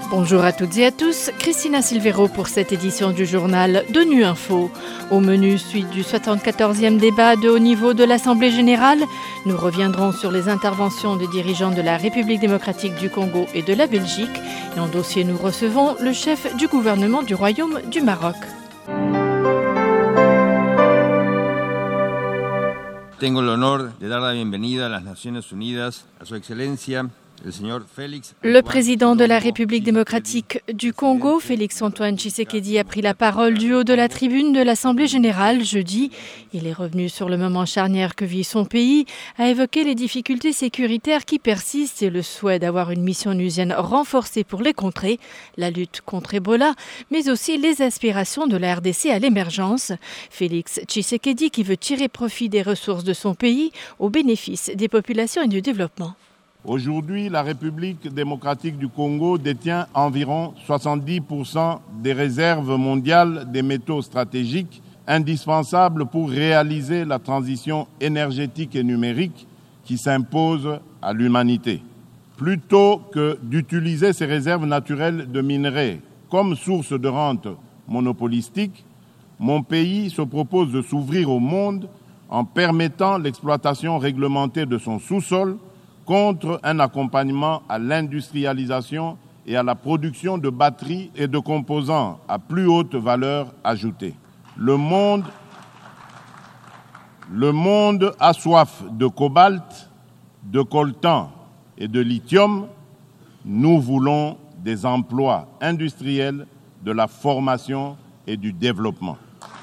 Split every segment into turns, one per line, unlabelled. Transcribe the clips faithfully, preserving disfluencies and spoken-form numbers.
Bonjour à toutes et à tous, Christina Silvero pour cette édition du journal d'ONU Info. Au menu, suite du soixante-quatorzième débat de haut niveau de l'Assemblée générale, nous reviendrons sur les interventions des dirigeants de la République démocratique du Congo et de la Belgique. Et en dossier, nous recevons le chef du gouvernement du Royaume du Maroc.
Tengo el honor de dar la bienvenida a las Naciones Unidas a su excelencia.
Le président de la République démocratique du Congo, Félix-Antoine Tshisekedi, a pris la parole du haut de la tribune de l'Assemblée générale jeudi. Il est revenu sur le moment charnière que vit son pays, a évoqué les difficultés sécuritaires qui persistent et le souhait d'avoir une mission onusienne renforcée pour les contrer, la lutte contre Ebola, mais aussi les aspirations de la R D C à l'émergence. Félix Tshisekedi qui veut tirer profit des ressources de son pays au bénéfice des populations et du développement.
Aujourd'hui, la République démocratique du Congo détient environ soixante-dix pour cent des réserves mondiales des métaux stratégiques indispensables pour réaliser la transition énergétique et numérique qui s'impose à l'humanité. Plutôt que d'utiliser ces réserves naturelles de minerais comme source de rente monopolistique, mon pays se propose de s'ouvrir au monde en permettant l'exploitation réglementée de son sous-sol contre un accompagnement à l'industrialisation et à la production de batteries et de composants à plus haute valeur ajoutée. Le monde, le monde a soif de cobalt, de coltan et de lithium. Nous voulons des emplois industriels, de la formation et du développement.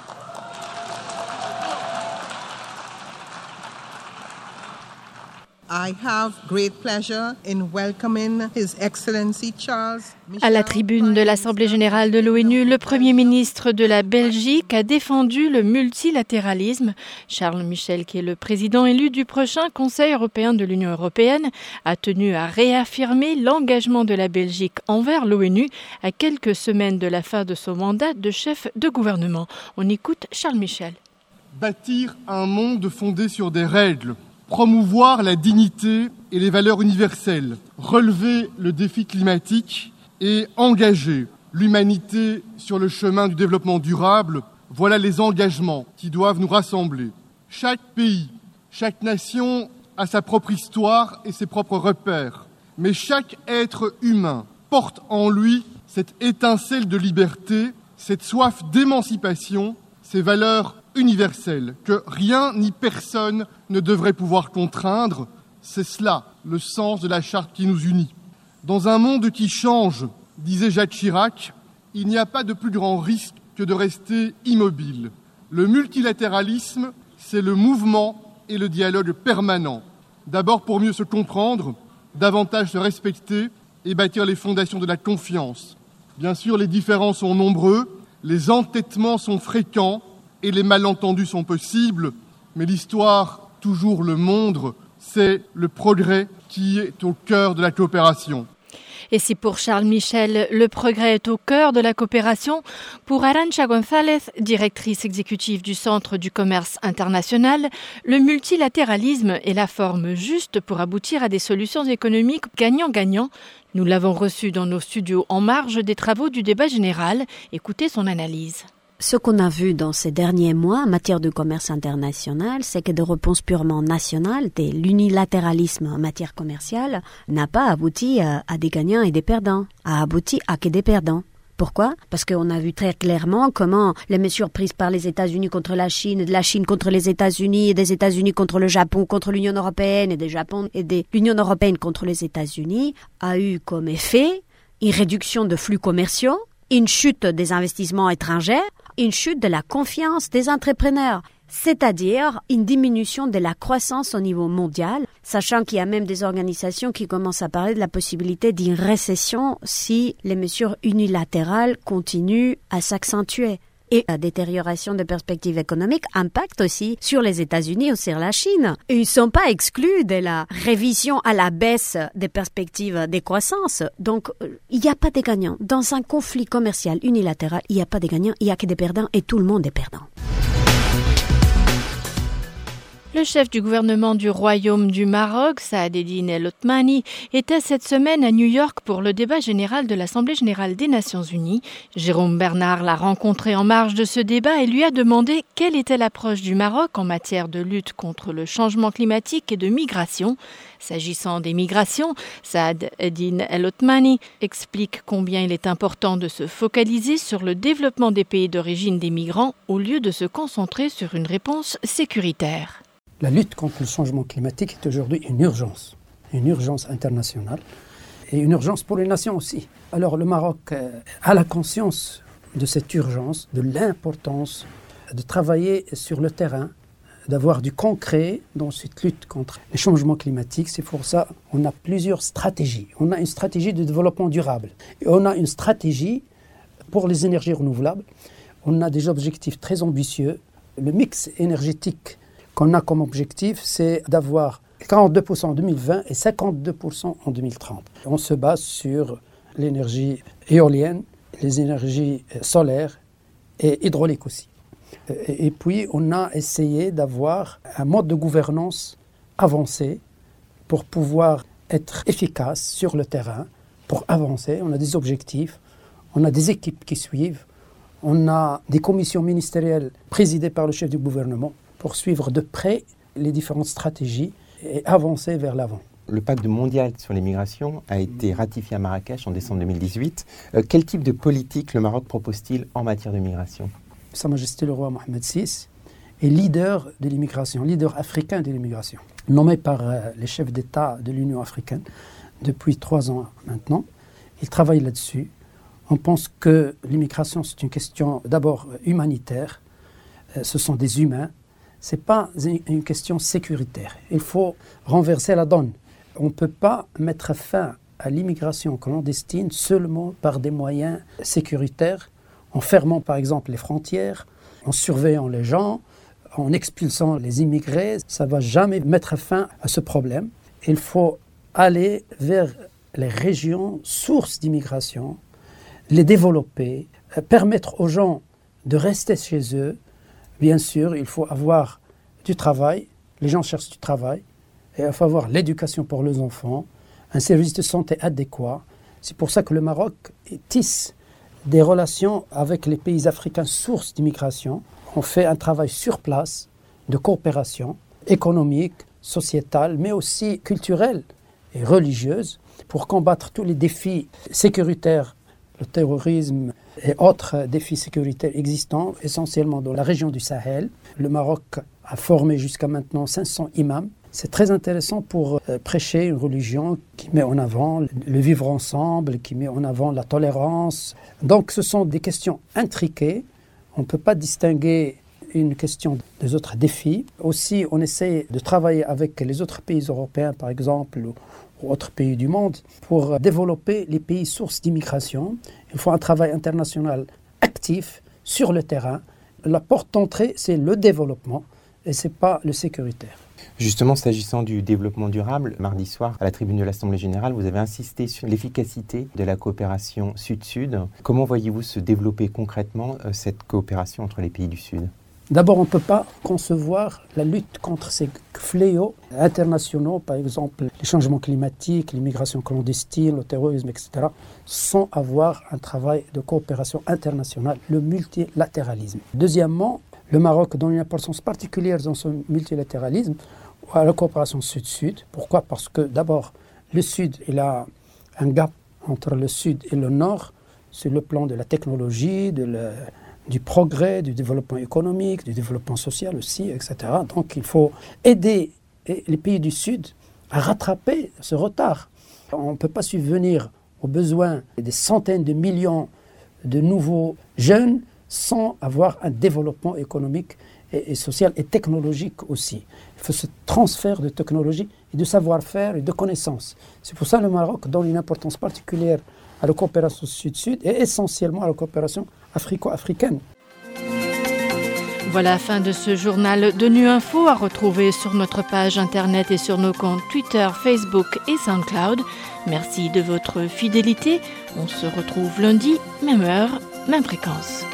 I have great pleasure in welcoming His Excellency Charles Michel.
À la tribune de l'Assemblée générale de l'ONU, le Premier ministre de la Belgique a défendu le multilatéralisme. Charles Michel, qui est le président élu du prochain Conseil européen de l'Union européenne, a tenu à réaffirmer l'engagement de la Belgique envers l'ONU à quelques semaines de la fin de son mandat de chef de gouvernement. On écoute Charles Michel.
Bâtir un monde fondé sur des règles, promouvoir la dignité et les valeurs universelles, relever le défi climatique et engager l'humanité sur le chemin du développement durable, voilà les engagements qui doivent nous rassembler. Chaque pays, chaque nation a sa propre histoire et ses propres repères, mais chaque être humain porte en lui cette étincelle de liberté, cette soif d'émancipation, ces valeurs universelle, que rien ni personne ne devrait pouvoir contraindre. C'est cela, le sens de la charte qui nous unit. Dans un monde qui change, disait Jacques Chirac, il n'y a pas de plus grand risque que de rester immobile. Le multilatéralisme, c'est le mouvement et le dialogue permanent. D'abord pour mieux se comprendre, davantage se respecter et bâtir les fondations de la confiance. Bien sûr, les différends sont nombreux, les entêtements sont fréquents, et les malentendus sont possibles, mais l'histoire toujours le montre, c'est le progrès qui est au cœur de la coopération.
Et si pour Charles Michel, le progrès est au cœur de la coopération, pour Arantxa González, directrice exécutive du Centre du commerce international, le multilatéralisme est la forme juste pour aboutir à des solutions économiques gagnant-gagnant. Nous l'avons reçu dans nos studios en marge des travaux du débat général. Écoutez son analyse.
Ce qu'on a vu dans ces derniers mois en matière de commerce international, c'est que de réponses purement nationales, de l'unilatéralisme en matière commerciale, n'a pas abouti à, à des gagnants et des perdants, a abouti à que des perdants. Pourquoi ? Parce qu'on a vu très clairement comment les mesures prises par les États-Unis contre la Chine, de la Chine contre les États-Unis, et des États-Unis contre le Japon, contre l'Union européenne, et des Japon et de l'Union européenne contre les États-Unis, a eu comme effet une réduction de flux commerciaux, une chute des investissements étrangers, une chute de la confiance des entrepreneurs, c'est-à-dire une diminution de la croissance au niveau mondial, sachant qu'il y a même des organisations qui commencent à parler de la possibilité d'une récession si les mesures unilatérales continuent à s'accentuer. Et la détérioration des perspectives économiques impacte aussi sur les États-Unis ou sur la Chine. Ils ne sont pas exclus de la révision à la baisse des perspectives de croissance. Donc, il n'y a pas de gagnants. Dans un conflit commercial unilatéral, il n'y a pas de gagnants, il n'y a que des perdants et tout le monde est perdant.
Le chef du gouvernement du Royaume du Maroc, Saad Eddine El Othmani, était cette semaine à New York pour le débat général de l'Assemblée générale des Nations unies. Jérôme Bernard l'a rencontré en marge de ce débat et lui a demandé quelle était l'approche du Maroc en matière de lutte contre le changement climatique et de migration. S'agissant des migrations, Saad Eddine El Othmani explique combien il est important de se focaliser sur le développement des pays d'origine des migrants au lieu de se concentrer sur une réponse sécuritaire.
La lutte contre le changement climatique est aujourd'hui une urgence, une urgence internationale et une urgence pour les nations aussi. Alors le Maroc a la conscience de cette urgence, de l'importance de travailler sur le terrain, d'avoir du concret dans cette lutte contre les changements climatiques. C'est pour ça qu'on a plusieurs stratégies. On a une stratégie de développement durable et on a une stratégie pour les énergies renouvelables. On a des objectifs très ambitieux. Le mix énergétique qu'on a comme objectif, c'est d'avoir quarante-deux pour cent en deux mille vingt et cinquante-deux pour cent en deux mille trente. On se base sur l'énergie éolienne, les énergies solaires et hydrauliques aussi. Et puis, on a essayé d'avoir un mode de gouvernance avancé pour pouvoir être efficace sur le terrain, pour avancer. On a des objectifs, on a des équipes qui suivent, on a des commissions ministérielles présidées par le chef du gouvernement pour suivre de près les différentes stratégies et avancer vers l'avant.
Le pacte mondial sur les migrations a été ratifié à Marrakech en décembre deux mille dix-huit. Euh, quel type de politique le Maroc propose-t-il en matière de migration ?
Sa Majesté le roi Mohamed six est leader de l'immigration, leader africain de l'immigration, nommé par euh, les chefs d'État de l'Union africaine depuis trois ans maintenant. Il travaille là-dessus. On pense que l'immigration, c'est une question d'abord humanitaire. Euh, ce sont des humains. Ce n'est pas une question sécuritaire. Il faut renverser la donne. On ne peut pas mettre fin à l'immigration clandestine seulement par des moyens sécuritaires, en fermant par exemple les frontières, en surveillant les gens, en expulsant les immigrés. Ça ne va jamais mettre fin à ce problème. Il faut aller vers les régions sources d'immigration, les développer, permettre aux gens de rester chez eux. Bien sûr, il faut avoir du travail, les gens cherchent du travail, et il faut avoir l'éducation pour les enfants, un service de santé adéquat. C'est pour ça que le Maroc tisse des relations avec les pays africains sources d'immigration. On fait un travail sur place de coopération économique, sociétale, mais aussi culturelle et religieuse pour combattre tous les défis sécuritaires, le terrorisme et autres défis sécuritaires existants, essentiellement dans la région du Sahel. Le Maroc a formé jusqu'à maintenant cinq cents imams. C'est très intéressant pour euh, prêcher une religion qui met en avant le vivre ensemble, qui met en avant la tolérance. Donc ce sont des questions intriquées. On ne peut pas distinguer une question des autres défis. Aussi, on essaie de travailler avec les autres pays européens, par exemple, ou, ou autres pays du monde, pour développer les pays sources d'immigration. Il faut un travail international actif sur le terrain. La porte d'entrée, c'est le développement et ce n'est pas le sécuritaire.
Justement, s'agissant du développement durable, mardi soir, à la tribune de l'Assemblée générale, vous avez insisté sur l'efficacité de la coopération Sud-Sud. Comment voyez-vous se développer concrètement euh, cette coopération entre les pays du Sud ?
D'abord, on ne peut pas concevoir la lutte contre ces fléaux internationaux, par exemple les changements climatiques, l'immigration clandestine, le terrorisme, et cetera, sans avoir un travail de coopération internationale, le multilatéralisme. Deuxièmement, le Maroc donne une importance particulière dans son multilatéralisme à la coopération Sud-Sud. Pourquoi ? Parce que d'abord, le Sud, il a un gap entre le Sud et le Nord sur le plan de la technologie, de le, du progrès, du développement économique, du développement social aussi, et cetera. Donc il faut aider les pays du Sud à rattraper ce retard. On ne peut pas subvenir aux besoins des centaines de millions de nouveaux jeunes sans avoir un développement économique et, et social et technologique aussi. Il faut ce transfert de technologie et de savoir-faire et de connaissances. C'est pour ça que le Maroc donne une importance particulière à la coopération Sud-Sud et essentiellement à la coopération africo-africaine.
Voilà la fin de ce journal de Nu Info à retrouver sur notre page internet et sur nos comptes Twitter, Facebook et SoundCloud. Merci de votre fidélité. On se retrouve lundi, même heure, même fréquence.